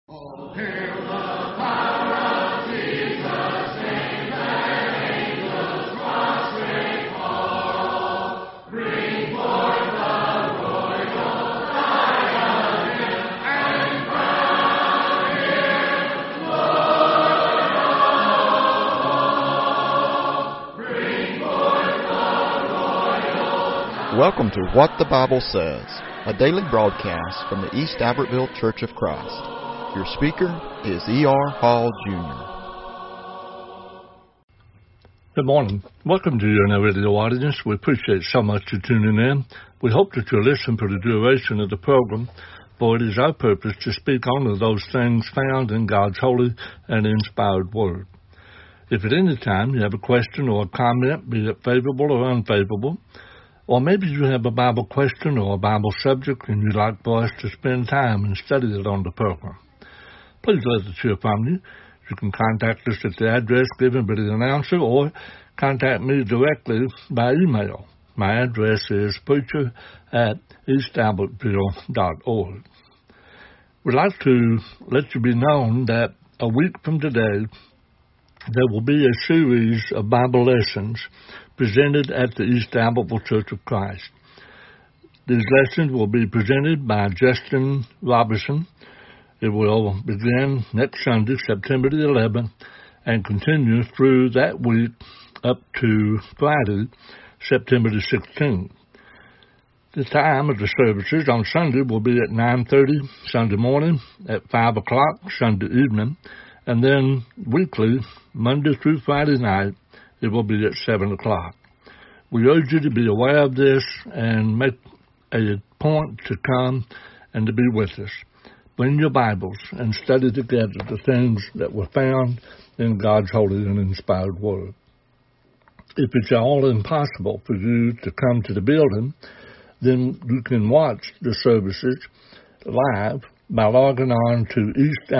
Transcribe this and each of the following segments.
Oh, hail the power of Jesus' name, let angels prostrate fall. Bring forth the royal diadem and crown him Lord of all. Bring forth the royal. Welcome to What the Bible Says, a daily broadcast from the East Albertville Church of Christ. Your speaker is E.R. Hall, Jr. Good morning. Welcome to your radio audience. We appreciate so much you tuning in. We hope that you'll listen for the duration of the program, for it is our purpose to speak only those things found in God's holy and inspired Word. If at any time you have a question or a comment, be it favorable or unfavorable, or maybe you have a Bible question or a Bible subject and you'd like for us to spend time and study it on the program, please let us hear from you. You can contact us at the address given by the announcer or contact me directly by email. My address is preacher@eastalbertville.org. We'd like to let you be known that a week from today there will be a series of Bible lessons presented at the East Albertville Church of Christ. These lessons will be presented by Justin Robertson. It will begin next Sunday, September the 11th, and continue through that week up to Friday, September the 16th. The time of the services on Sunday will be at 9:30 Sunday morning, at 5 o'clock Sunday evening, and then weekly, Monday through Friday night, it will be at 7 o'clock. We urge you to be aware of this and make a point to come and to be with us. Bring your Bibles and study together the things that were found in God's holy and inspired Word. If it's all impossible for you to come to the building, then you can watch the services live by logging on to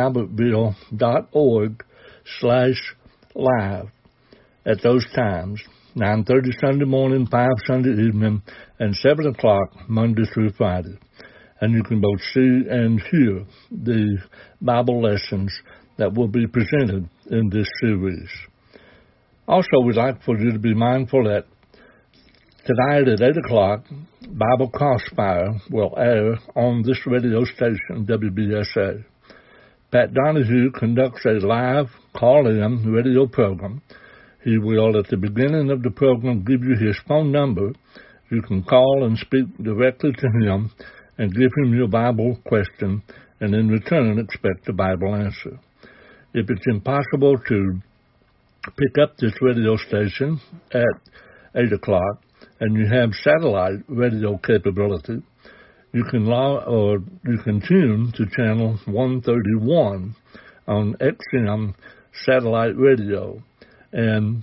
eastalbertville.org/live at those times, 9:30 Sunday morning, 5 Sunday evening, and 7 o'clock Monday through Friday. And you can both see and hear the Bible lessons that will be presented in this series. Also, we'd like for you to be mindful that tonight at 8 o'clock, Bible Crossfire will air on this radio station, WBSA. Pat Donahue conducts a live call-in radio program. He will, at the beginning of the program, give you his phone number. You can call and speak directly to him and give him your Bible question, and in return expect a Bible answer. If it's impossible to pick up this radio station at 8 o'clock and you have satellite radio capability, you can tune to channel 131 on XM satellite radio and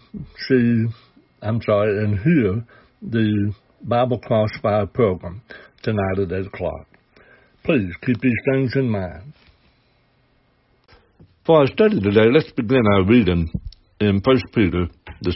hear the Bible Crossfire program tonight at 8 o'clock. Please keep these things in mind. For our study today, let's begin our reading in 1 Peter, the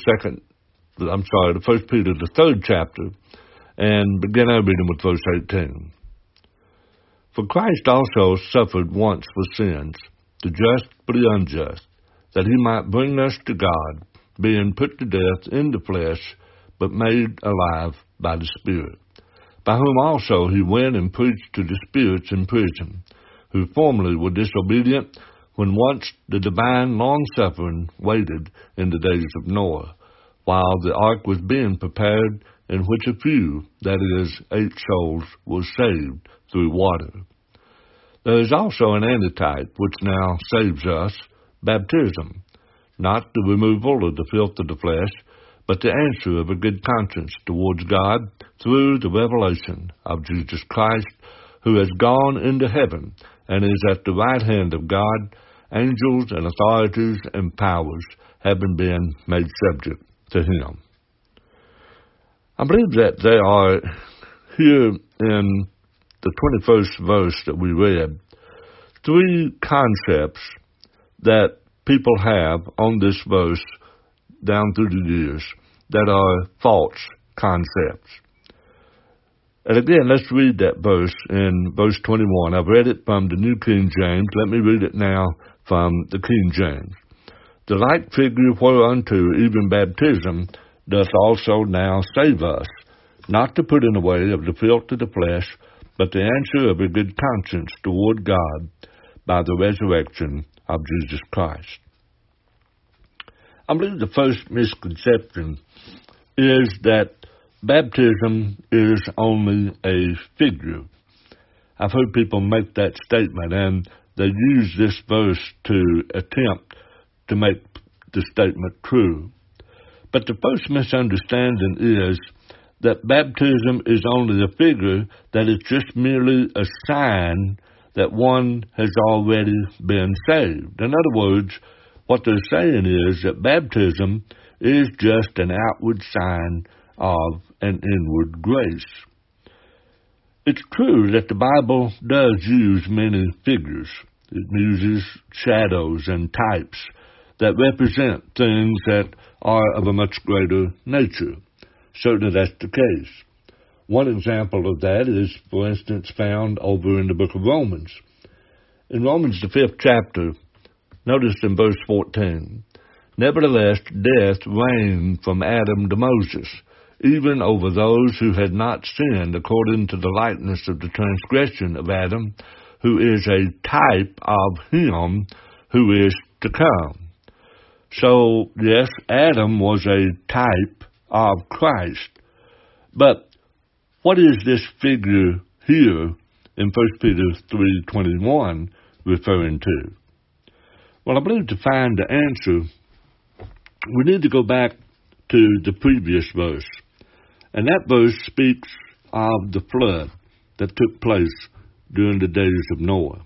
3rd chapter, and begin our reading with verse 18. For Christ also suffered once for sins, the just for the unjust, that he might bring us to God, being put to death in the flesh, but made alive by the Spirit, by whom also he went and preached to the spirits in prison, who formerly were disobedient, when once the divine long-suffering waited in the days of Noah, while the ark was being prepared, in which a few, that is, 8 souls, were saved through water. There is also an antitype which now saves us, baptism, not the removal of the filth of the flesh, but the answer of a good conscience towards God through the revelation of Jesus Christ, who has gone into heaven and is at the right hand of God. Angels and authorities and powers having been made subject to him. I believe that there are here in the 21st verse that we read 3 concepts that people have on this verse down through the years that are false concepts. And again, let's read that verse in verse 21. I've read it from the New King James. Let me read it now from the King James. The like figure whereunto even baptism doth also now save us, not to put in the way of the filth of the flesh, but the answer of a good conscience toward God by the resurrection of Jesus Christ. I believe the first misconception is that baptism is only a figure. I've heard people make that statement, and they use this verse to attempt to make the statement true. But the first misunderstanding is that baptism is only a figure, that it's just merely a sign that one has already been saved. In other words, what they're saying is that baptism is just an outward sign of an inward grace. It's true that the Bible does use many figures. It uses shadows and types that represent things that are of a much greater nature. Certainly that's the case. One example of that is, for instance, found over in the book of Romans. In Romans, the 5th chapter, notice in verse 14, nevertheless, death reigned from Adam to Moses, even over those who had not sinned according to the likeness of the transgression of Adam, who is a type of him who is to come. So, yes, Adam was a type of Christ. But what is this figure here in 1 Peter 3:21 referring to? Well, I believe to find the answer, we need to go back to the previous verse. And that verse speaks of the flood that took place during the days of Noah.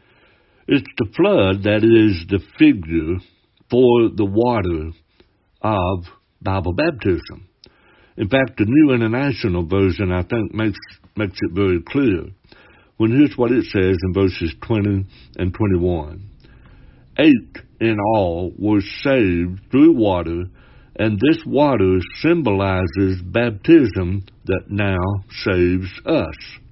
It's the flood that is the figure for the water of Bible baptism. In fact, the New International Version, I think, makes it very clear. When here's what it says in verses 20 and 21. 8 in all were saved through water, and this water symbolizes baptism that now saves us.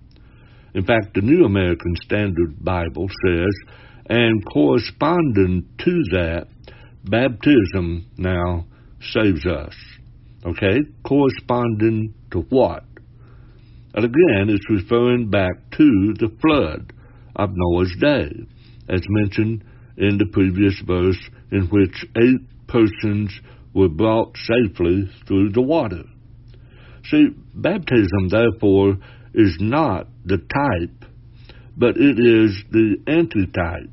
In fact, the New American Standard Bible says, and corresponding to that, baptism now saves us. Okay? Corresponding to what? And again, it's referring back to the flood of Noah's day, as mentioned in the previous verse, in which 8 persons were brought safely through the water. See, baptism, therefore, is not the type, but it is the antitype.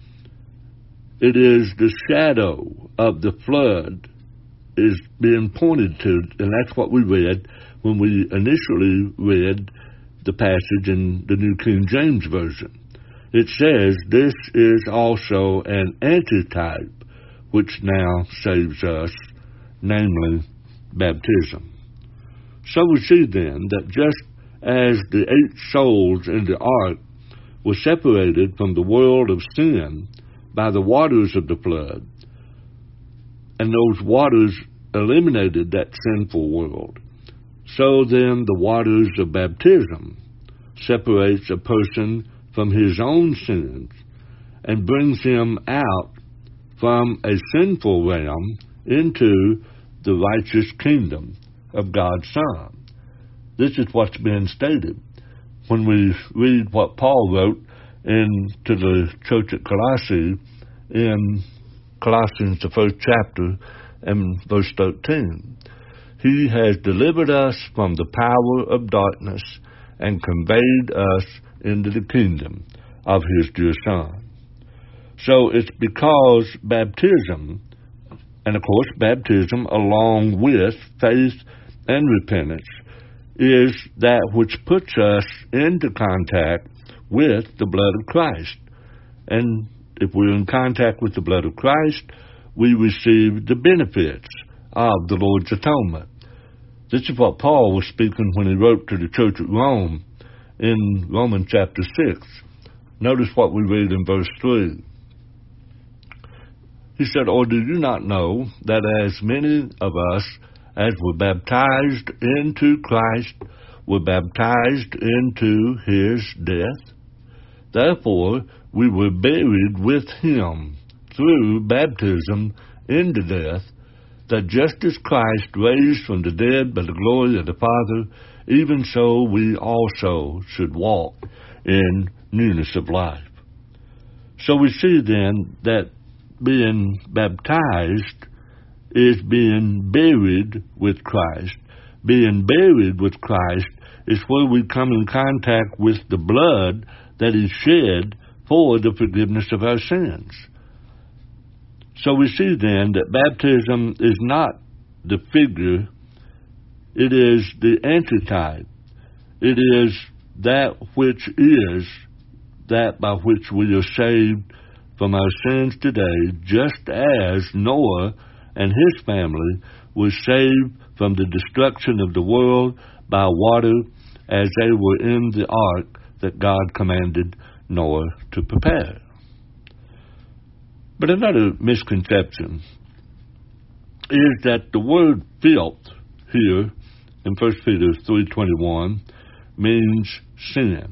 It is the shadow of the flood is being pointed to, and that's what we read when we initially read the passage in the New King James Version. It says, this is also an antitype which now saves us, namely baptism. So we see then that just as the 8 souls in the ark were separated from the world of sin by the waters of the flood, and those waters eliminated that sinful world, so then the waters of baptism separates a person from his own sins and brings him out from a sinful realm into the righteous kingdom of God's Son. This is what's being stated when we read what Paul wrote to the church at Colossae in Colossians, the 1st chapter, and verse 13. He has delivered us from the power of darkness and conveyed us into the kingdom of His dear Son. So it's because baptism, and of course baptism along with faith and repentance, is that which puts us into contact with the blood of Christ. And if we're in contact with the blood of Christ, we receive the benefits of the Lord's atonement. This is what Paul was speaking when he wrote to the church at Rome in Romans chapter 6. Notice what we read in verse 3. He said, or do you not know that as many of us as were baptized into Christ were baptized into his death. Therefore, we were buried with him through baptism into death, that just as Christ raised from the dead by the glory of the Father, even so we also should walk in newness of life. So we see then that being baptized is being buried with Christ. Being buried with Christ is where we come in contact with the blood that is shed for the forgiveness of our sins. So we see then that baptism is not the figure, it is the antitype. It is that which is that by which we are saved from our sins today, just as Noah and his family were saved from the destruction of the world by water as they were in the ark that God commanded Noah to prepare. But another misconception is that the word filth here in 1 Peter 3:21 means sin.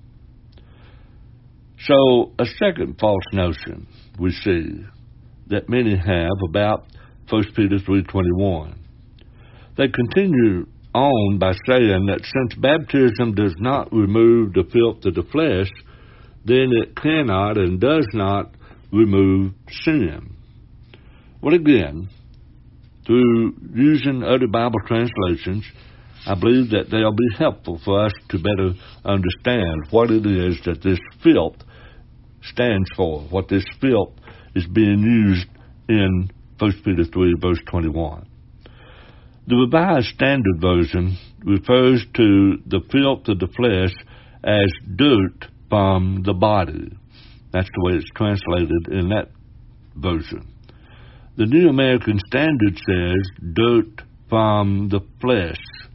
So a second false notion we see that many have about 1 Peter 3:21. They continue on by saying that since baptism does not remove the filth of the flesh, then it cannot and does not remove sin. Well, again, through using other Bible translations, I believe that they'll be helpful for us to better understand what it is that this filth stands for, what this filth is being used in 1 Peter 3, verse 21. The Revised Standard Version refers to the filth of the flesh as dirt from the body. That's the way it's translated in that version. The New American Standard says dirt from the flesh.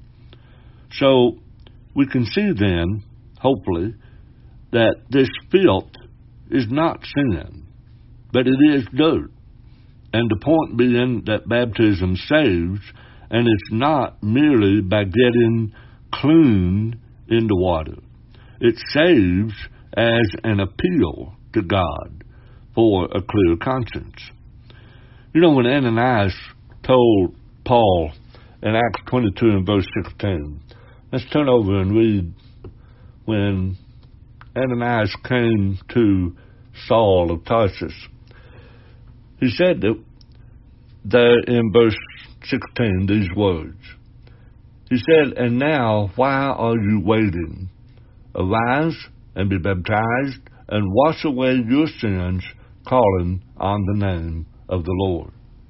So we can see then, hopefully, that this filth is not sin, but it is dirt. And the point being that baptism saves, and it's not merely by getting clean in the water. It saves as an appeal to God for a clear conscience. You know, when Ananias told Paul in Acts 22 and verse 16, let's turn over and read when Ananias came to Saul of Tarsus. He said that there in verse 16 these words. He said, "And now, why are you waiting? Arise and be baptized and wash away your sins, calling on the name of the Lord."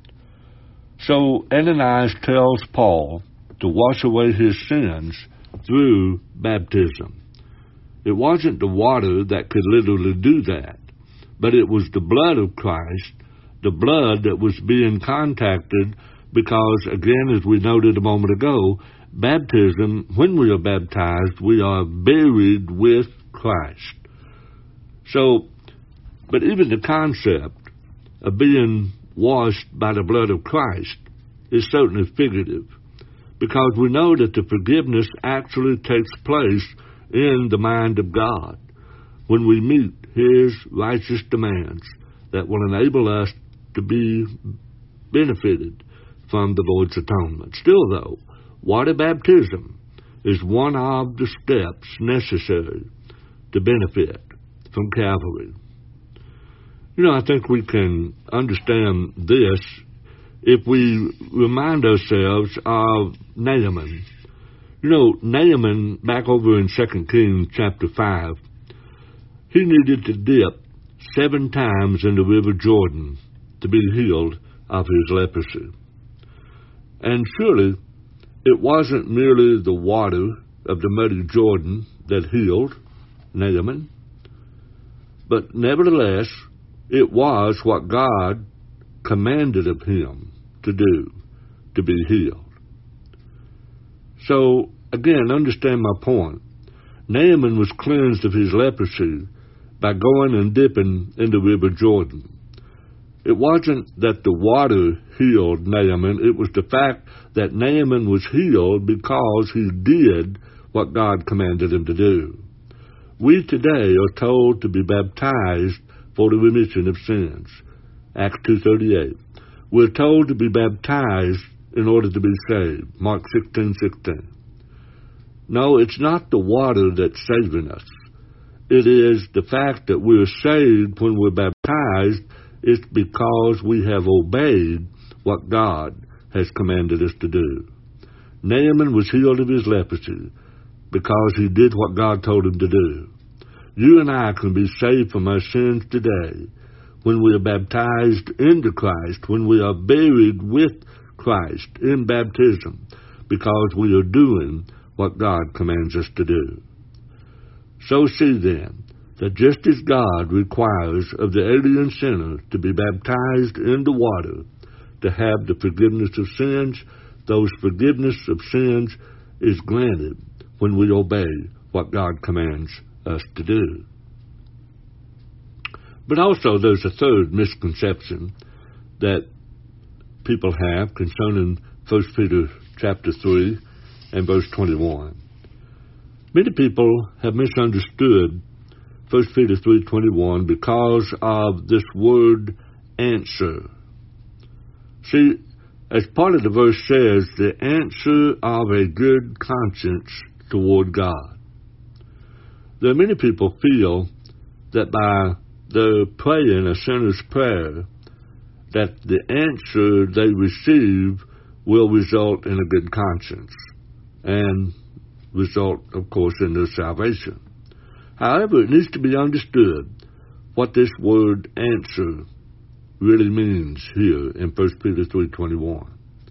So Ananias tells Paul to wash away his sins through baptism. It wasn't the water that could literally do that, but it was the blood of Christ, the blood that was being contacted because, again, as we noted a moment ago, baptism, when we are baptized, we are buried with Christ. So, but even the concept of being washed by the blood of Christ is certainly figurative, because we know that the forgiveness actually takes place in the mind of God when we meet His righteous demands that will enable us to be benefited from the Lord's atonement. Still, though, water baptism is one of the steps necessary to benefit from Calvary. You know, I think we can understand this if we remind ourselves of Naaman. You know, Naaman, back over in 2 Kings chapter 5, he needed to dip 7 times in the river Jordan to be healed of his leprosy. And surely it wasn't merely the water of the muddy Jordan that healed Naaman, but nevertheless, it was what God commanded of him to do, to be healed. So, again, understand my point. Naaman was cleansed of his leprosy by going and dipping in the river Jordan. It wasn't that the water healed Naaman, it was the fact that Naaman was healed because he did what God commanded him to do. We today are told to be baptized for the remission of sins. Acts 2:38. We're told to be baptized in order to be saved. Mark 16:16. No, it's not the water that's saving us. It is the fact that we're saved when we're baptized. It's because we have obeyed what God has commanded us to do. Naaman was healed of his leprosy because he did what God told him to do. You and I can be saved from our sins today when we are baptized into Christ, when we are buried with Christ in baptism, because we are doing what God commands us to do. So see then, that just as God requires of the alien sinner to be baptized into water to have the forgiveness of sins, those forgiveness of sins is granted when we obey what God commands us to do. But also there's a third misconception that people have concerning 1 Peter chapter 3 and verse 21. Many people have misunderstood 1 Peter 3:21 because of this word answer. See, as part of the verse says, the answer of a good conscience toward God. There are many people feel that by their praying a sinner's prayer, that the answer they receive will result in a good conscience and result, of course, in their salvation. However, it needs to be understood what this word answer really means here in 1 Peter 3:21.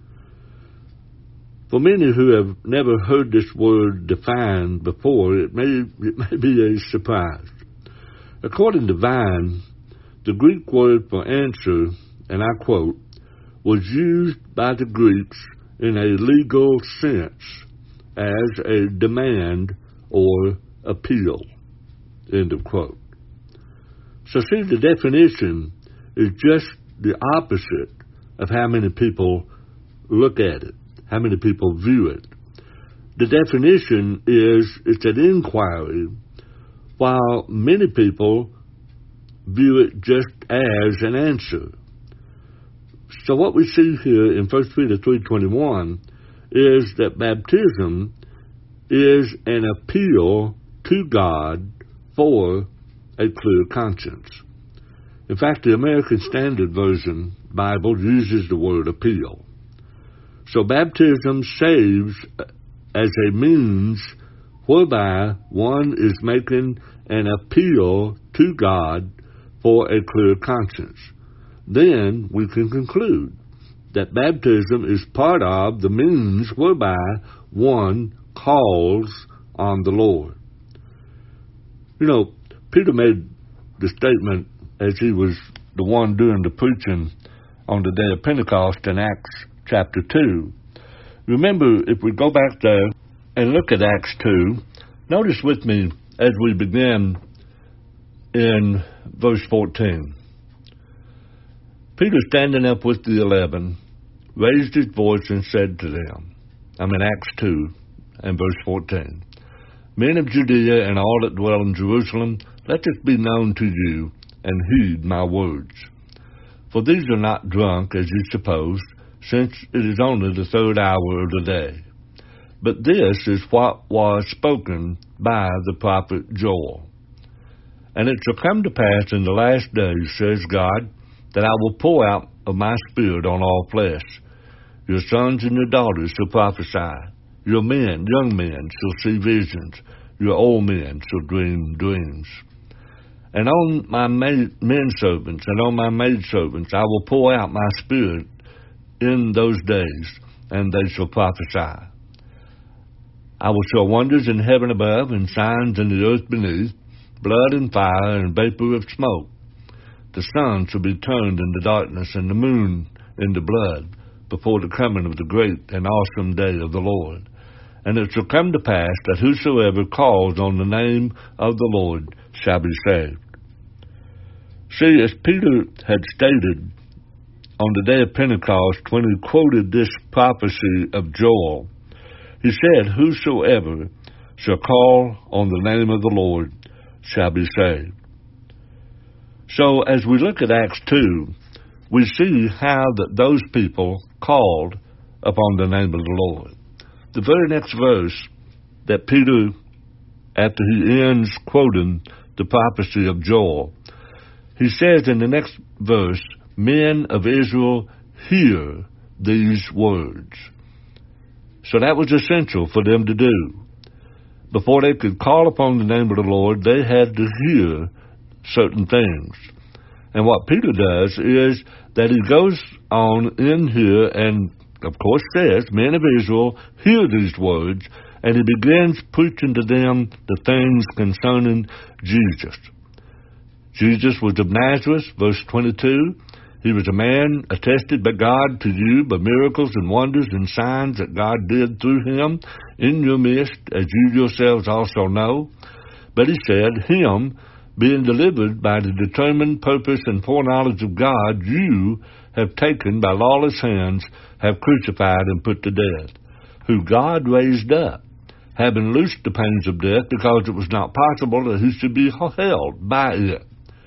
For many who have never heard this word defined before, it may be a surprise. According to Vine, the Greek word for answer, and I quote, was used by the Greeks in a legal sense as a demand or appeal, end of quote. So see, the definition is just the opposite of how many people look at it, how many people view it. The definition is it's an inquiry, while many people view it just as an answer. So what we see here in 1 Peter 3:21 is that baptism is an appeal to God for a clear conscience. In fact, the American Standard Version Bible uses the word appeal. So baptism saves as a means whereby one is making an appeal to God for a clear conscience. Then we can conclude that baptism is part of the means whereby one calls on the Lord. You know, Peter made the statement as he was the one doing the preaching on the day of Pentecost in Acts chapter 2. Remember, if we go back there and look at Acts 2, notice with me as we begin in verse 14. Peter, standing up with the 11, raised his voice and said to them, I'm in Acts 2 and verse 14, Men of Judea and all that dwell in Jerusalem, let this be known to you, and heed my words. For these are not drunk, as you suppose, since it is only the third hour of the day. But this is what was spoken by the prophet Joel. And it shall come to pass in the last days, says God, that I will pour out of my Spirit on all flesh. Your sons and your daughters shall prophesy. Your men, young men, shall see visions. Your old men shall dream dreams. And on my menservants and on my maidservants I will pour out my Spirit in those days, and they shall prophesy. I will show wonders in heaven above and signs in the earth beneath, blood and fire and vapor of smoke. The sun shall be turned into darkness and the moon into blood before the coming of the great and awesome day of the Lord. And it shall come to pass that whosoever calls on the name of the Lord shall be saved. See, as Peter had stated on the day of Pentecost when he quoted this prophecy of Joel, he said, whosoever shall call on the name of the Lord shall be saved. So as we look at Acts 2, we see how that those people called upon the name of the Lord. The very next verse that Peter, after he ends quoting the prophecy of Joel, he says in the next verse, "Men of Israel, hear these words." So that was essential for them to do. Before they could call upon the name of the Lord, they had to hear certain things. And what Peter does is that he goes on in here and, of course, says, "Men of Israel, hear these words," and he begins preaching to them the things concerning Jesus. Jesus was of Nazareth, verse 22. He was a man attested by God to you by miracles and wonders and signs that God did through him in your midst, as you yourselves also know. But he said, "Him, being delivered by the determined purpose and foreknowledge of God, you have taken by lawless hands, have crucified and put to death, who God raised up, having loosed the pains of death, because it was not possible that he should be held by it."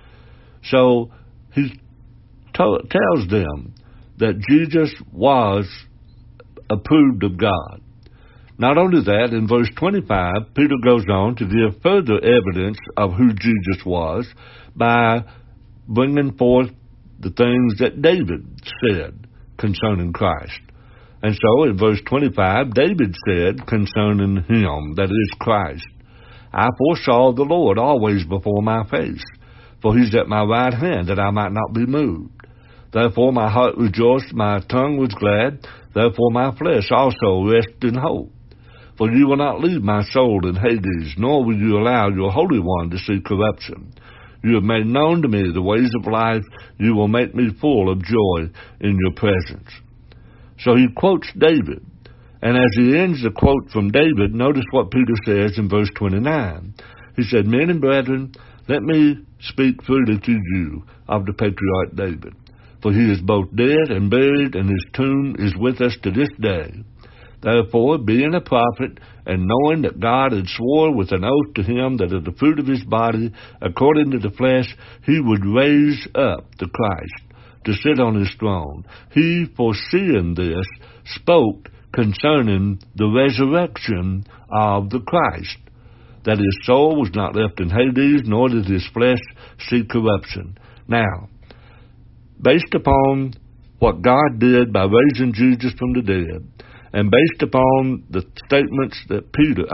So he tells them that Jesus was approved of God. Not only that, in verse 25, Peter goes on to give further evidence of who Jesus was by bringing forth the things that David said concerning Christ. And so in verse 25, David said concerning him, that is Christ, "I foresaw the Lord always before my face, for he's at my right hand, that I might not be moved. Therefore my heart rejoiced, my tongue was glad, therefore my flesh also rested in hope. For you will not leave my soul in Hades, nor will you allow your Holy One to see corruption. You have made known to me the ways of life. You will make me full of joy in your presence." So he quotes David. And as he ends the quote from David, notice what Peter says in verse 29. He said, "Men and brethren, let me speak freely to you of the patriarch David. For he is both dead and buried, and his tomb is with us to this day. Therefore, being a prophet, and knowing that God had swore with an oath to him that of the fruit of his body, according to the flesh, he would raise up the Christ to sit on his throne, he, foreseeing this, spoke concerning the resurrection of the Christ, that his soul was not left in Hades, nor did his flesh see corruption." Now, based upon what God did by raising Jesus from the dead, and based upon the statements that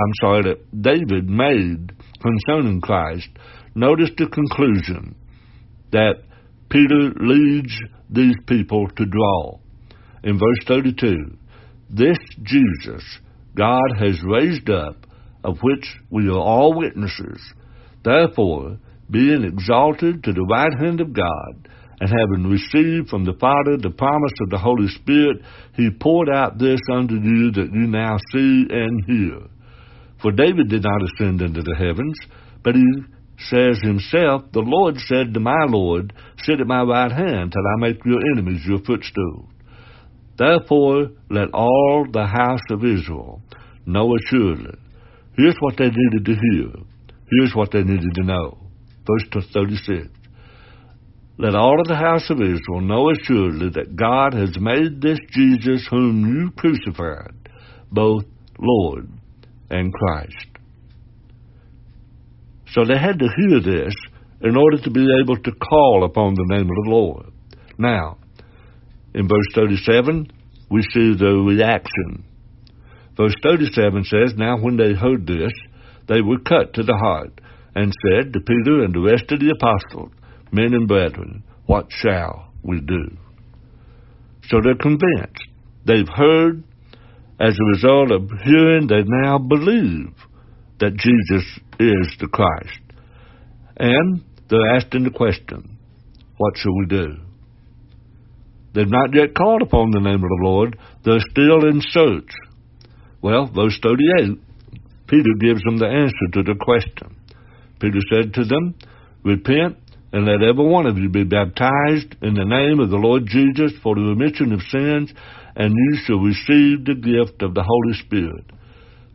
David made concerning Christ, notice the conclusion that Peter leads these people to draw. In verse 32, "This Jesus God has raised up, of which we are all witnesses. Therefore, being exalted to the right hand of God, and having received from the Father the promise of the Holy Spirit, he poured out this unto you that you now see and hear. For David did not ascend into the heavens, but he says himself, the Lord said to my Lord, sit at my right hand till I make your enemies your footstool. Therefore, let all the house of Israel know assuredly." Here's what they needed to hear. Here's what they needed to know. Verse 36. "Let all of the house of Israel know assuredly that God has made this Jesus whom you crucified, both Lord and Christ." So they had to hear this in order to be able to call upon the name of the Lord. Now, in verse 37, we see the reaction. Verse 37 says, "Now when they heard this, they were cut to the heart, and said to Peter and the rest of the apostles, 'Men and brethren, what shall we do?'" So they're convinced. They've heard. As a result of hearing, they now believe that Jesus is the Christ. And they're asking the question, what shall we do? They've not yet called upon the name of the Lord. They're still in search. Well, verse 38, Peter gives them the answer to the question. Peter said to them, "Repent, and let every one of you be baptized in the name of the Lord Jesus for the remission of sins, and you shall receive the gift of the Holy Spirit.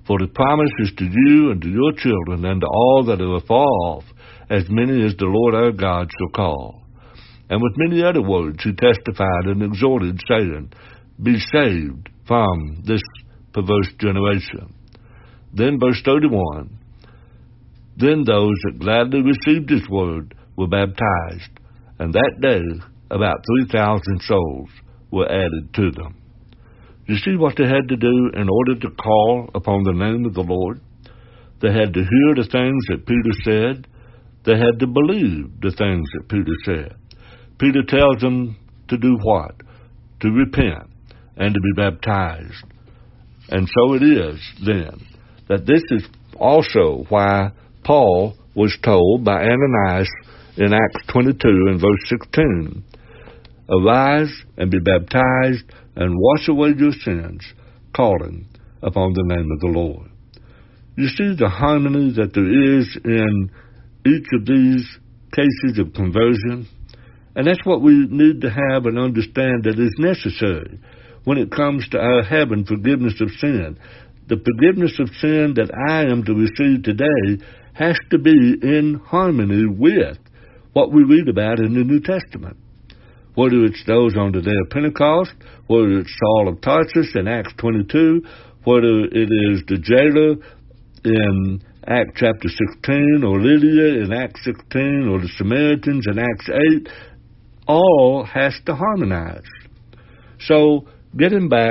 For the promise is to you and to your children and to all that are afar off, as many as the Lord our God shall call. And with many other words he testified and exhorted, saying, Be saved from this perverse generation. Then verse 31, Then those that gladly received his word were baptized, and that day about 3,000 souls were added to them. You see what they had to do in order to call upon the name of the Lord? They had to hear the things that Peter said. They had to believe the things that Peter said. Peter tells them to do what? To repent and to be baptized. And so it is, then, that this is also why Paul was told by Ananias in Acts 22 and verse 16, Arise and be baptized and wash away your sins, calling upon the name of the Lord. You see the harmony that there is in each of these cases of conversion? And that's what we need to have and understand that is necessary when it comes to our having forgiveness of sin. The forgiveness of sin that I am to receive today has to be in harmony with what we read about in the New Testament. Whether it's those on the day of Pentecost, whether it's Saul of Tarsus in Acts 22, whether it is the jailer in Acts chapter 16, or Lydia in Acts 16, or the Samaritans in Acts 8, all has to harmonize. So, getting back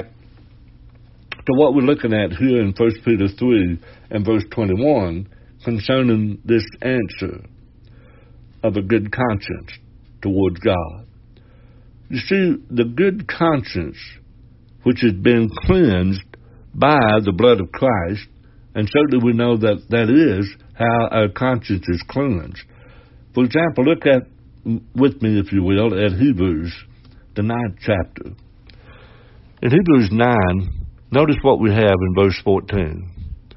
to what we're looking at here in 1 Peter 3 and verse 21 concerning this answer of a good conscience towards God. You see, the good conscience, which has been cleansed by the blood of Christ, and certainly we know that that is how our conscience is cleansed. For example, look at, with me if you will, at Hebrews, the 9th chapter. In Hebrews 9, notice what we have in verse 14.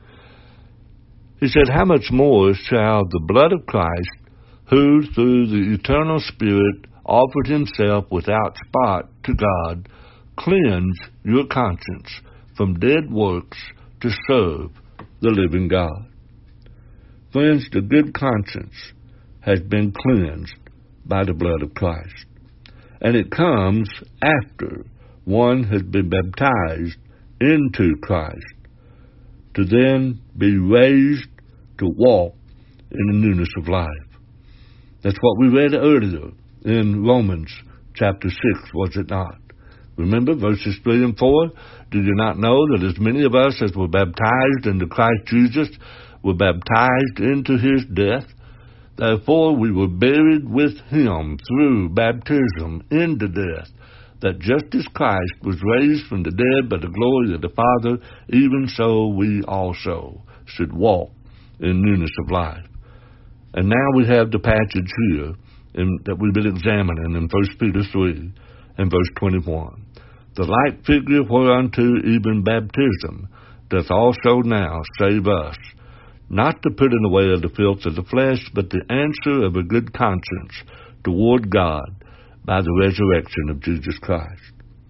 He said, How much more shall the blood of Christ, who through the eternal Spirit offered himself without spot to God, cleanse your conscience from dead works to serve the living God. Friends, the good conscience has been cleansed by the blood of Christ. And it comes after one has been baptized into Christ to then be raised to walk in the newness of life. That's what we read earlier in Romans chapter 6, was it not? Remember verses 3 and 4? Do you not know that as many of us as were baptized into Christ Jesus were baptized into his death? Therefore we were buried with him through baptism into death, that just as Christ was raised from the dead by the glory of the Father, even so we also should walk in newness of life. And now we have the passage here that we've been examining in 1 Peter 3 and verse 21. The like figure whereunto even baptism doth also now save us, not the putting away of the filth of the flesh, but the answer of a good conscience toward God by the resurrection of Jesus Christ.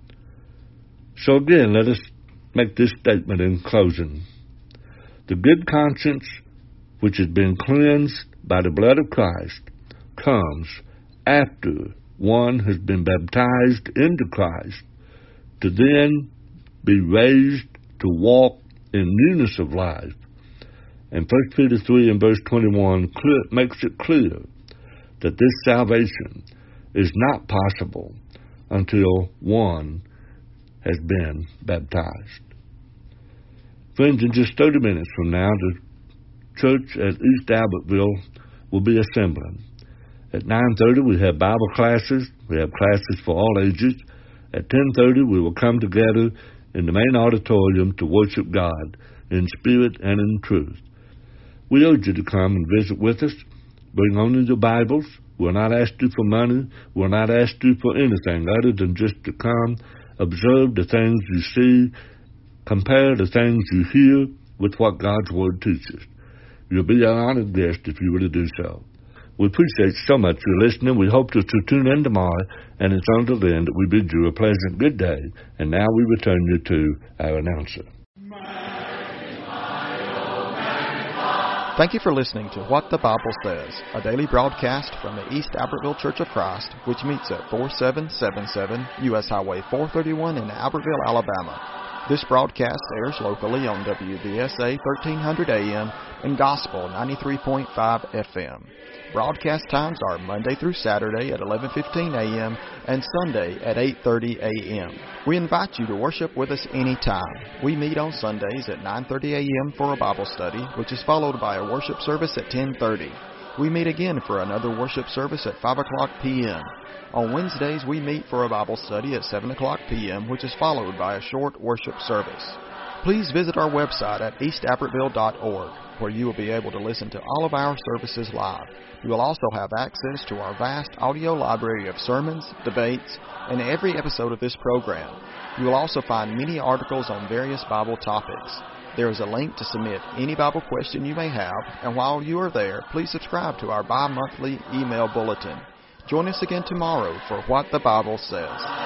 So again, let us make this statement in closing. The good conscience, which has been cleansed by the blood of Christ, comes after one has been baptized into Christ to then be raised to walk in newness of life. And 1 Peter 3 and verse 21 makes it clear that this salvation is not possible until one has been baptized. Friends, in just 30 minutes from now, the church at East Albertville will be assembling. At 9:30, we have Bible classes. We have classes for all ages. At 10:30, we will come together in the main auditorium to worship God in spirit and in truth. We urge you to come and visit with us. Bring only your Bibles. We'll not ask you for money. We'll not ask you for anything other than just to come, observe the things you see, compare the things you hear with what God's Word teaches. You'll be an honored guest if you really do so. We appreciate so much your listening. We hope to tune in tomorrow, and it's until then that we bid you a pleasant good day. And now we return you to our announcer. Magnify Thank you for listening to What the Bible Says, a daily broadcast from the East Albertville Church of Christ, which meets at 4777 U.S. Highway 431 in Albertville, Alabama. This broadcast airs locally on WBSA 1300 AM and Gospel 93.5 FM. Broadcast times are Monday through Saturday at 11:15 a.m. and Sunday at 8:30 a.m. We invite you to worship with us anytime. We meet on Sundays at 9:30 a.m. for a Bible study, which is followed by a worship service at 10:30. We meet again for another worship service at 5 o'clock p.m. On Wednesdays, we meet for a Bible study at 7 o'clock p.m., which is followed by a short worship service. Please visit our website at eastalbertville.org, where you will be able to listen to all of our services live. You will also have access to our vast audio library of sermons, debates, and every episode of this program. You will also find many articles on various Bible topics. There is a link to submit any Bible question you may have, and while you are there, please subscribe to our bi-monthly email bulletin. Join us again tomorrow for What the Bible Says.